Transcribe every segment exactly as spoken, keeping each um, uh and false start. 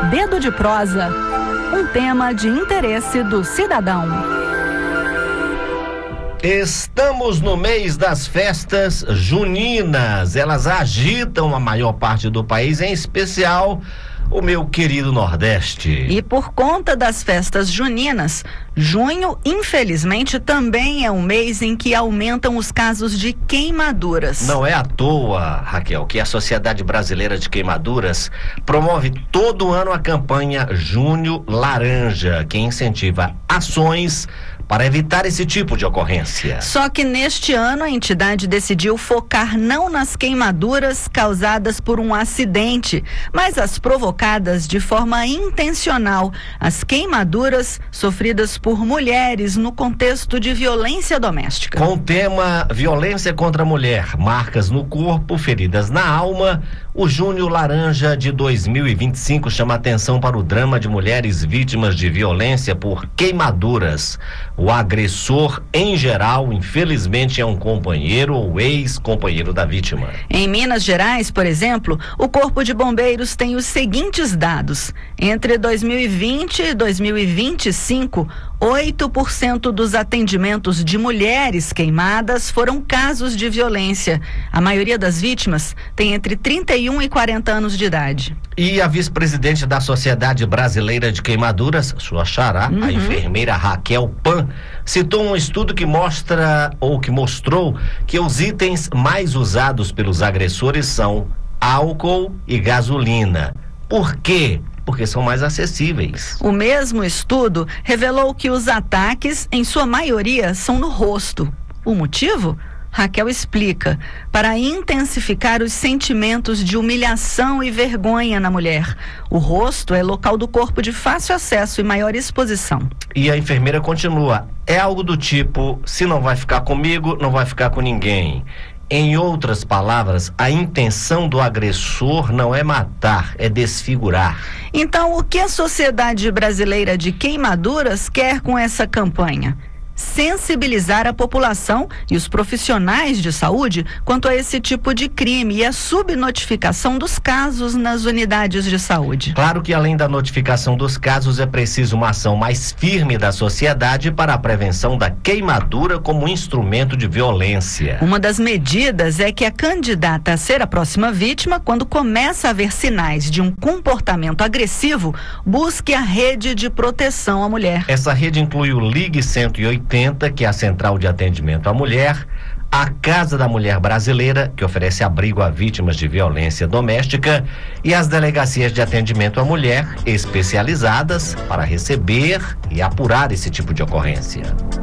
Dedo de prosa, um tema de interesse do cidadão. Estamos no mês das festas juninas. Elas agitam a maior parte do país, em especial o meu querido Nordeste. E por conta das festas juninas, junho, infelizmente, também é um mês em que aumentam os casos de queimaduras. Não é à toa, Raquel, que a Sociedade Brasileira de Queimaduras promove todo ano a campanha Junho Laranja, que incentiva ações para evitar esse tipo de ocorrência. Só que neste ano a entidade decidiu focar não nas queimaduras causadas por um acidente, mas as provocadas de forma intencional, as queimaduras sofridas por mulheres no contexto de violência doméstica. Com o tema Violência contra a Mulher, marcas no corpo, feridas na alma, o Junho Laranja de dois mil e vinte e cinco chama atenção para o drama de mulheres vítimas de violência por queimaduras. O agressor, em geral, infelizmente, é um companheiro ou ex-companheiro da vítima. Em Minas Gerais, por exemplo, o Corpo de Bombeiros tem os seguintes dados. Entre dois mil e vinte e dois mil e vinte e cinco, oito por cento dos atendimentos de mulheres queimadas foram casos de violência. A maioria das vítimas tem entre trinta e um e quarenta anos de idade. E a vice-presidente da Sociedade Brasileira de Queimaduras, sua xará, uhum. a enfermeira Raquel Pan, citou um estudo que mostra, ou que mostrou, que os itens mais usados pelos agressores são álcool e gasolina. Por quê? Porque são mais acessíveis. O mesmo estudo revelou que os ataques, em sua maioria, são no rosto. O motivo? Raquel explica, para intensificar os sentimentos de humilhação e vergonha na mulher. O rosto é local do corpo de fácil acesso e maior exposição. E a enfermeira continua, é algo do tipo, se não vai ficar comigo, não vai ficar com ninguém. Em outras palavras, a intenção do agressor não é matar, é desfigurar. Então, o que a Sociedade Brasileira de Queimaduras quer com essa campanha? Sensibilizar a população e os profissionais de saúde quanto a esse tipo de crime e a subnotificação dos casos nas unidades de saúde. Claro que além da notificação dos casos é preciso uma ação mais firme da sociedade para a prevenção da queimadura como instrumento de violência. Uma das medidas é que a candidata a ser a próxima vítima, quando começa a haver sinais de um comportamento agressivo, busque a rede de proteção à mulher. Essa rede inclui o Ligue cento e oitenta, que é a Central de Atendimento à Mulher, a Casa da Mulher Brasileira, que oferece abrigo a vítimas de violência doméstica, e as delegacias de atendimento à mulher especializadas para receber e apurar esse tipo de ocorrência.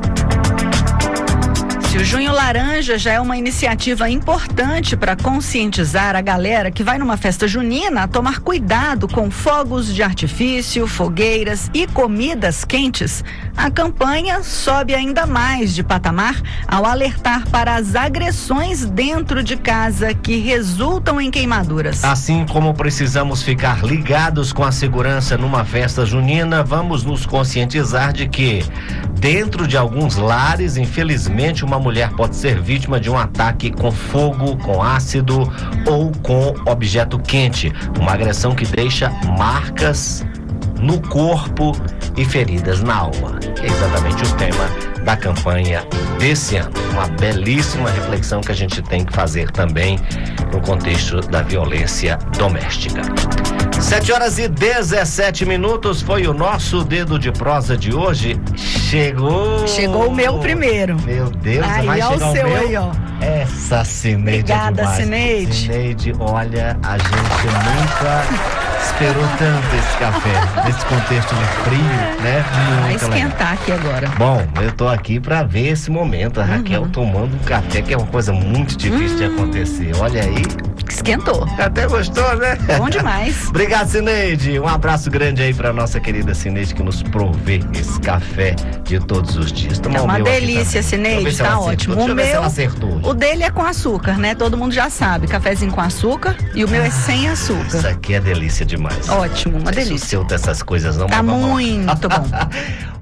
Se o Junho Laranja já é uma iniciativa importante para conscientizar a galera que vai numa festa junina a tomar cuidado com fogos de artifício, fogueiras e comidas quentes, a campanha sobe ainda mais de patamar ao alertar para as agressões dentro de casa que resultam em queimaduras. Assim como precisamos ficar ligados com a segurança numa festa junina, vamos nos conscientizar de que dentro de alguns lares, infelizmente, uma mulher pode ser vítima de um ataque com fogo, com ácido ou com objeto quente. Uma agressão que deixa marcas no corpo e feridas na alma. É exatamente o tema da campanha desse ano. Uma belíssima reflexão que a gente tem que fazer também no contexto da violência doméstica. Sete horas e dezessete minutos foi o nosso Dedo de Prosa de hoje. Chegou! Chegou o meu primeiro. Meu Deus, aí, vai ó, chegar o seu o meu? aí, ó. Essa Cineide é Obrigada, demais. Cineide. Cineide, olha, a gente nunca esperou tanto esse café, nesse contexto de frio, né? Vai Muito esquentar legal. aqui agora. Bom, eu tô aqui pra ver esse momento, a Raquel Uhum. tomando um café, que é uma coisa muito difícil de acontecer. Olha aí. Esquentou. Até gostou, né? Bom demais. Obrigado, Cineide. Um abraço grande aí pra nossa querida Cineide, que nos provê esse café de todos os dias. Tomar É o uma meu aqui delícia, também. Cineide, Deixa eu ver se tá ela acertou. ótimo. Deixa O eu ver se meu, ela acertou. o dele é com açúcar, né? Todo mundo já sabe, cafezinho com açúcar, e o meu é sem açúcar. Isso aqui é delícia demais. Ótimo, uma Não sei se delícia. o seu dessas coisas não, Tá mas vamos lá. muito bom.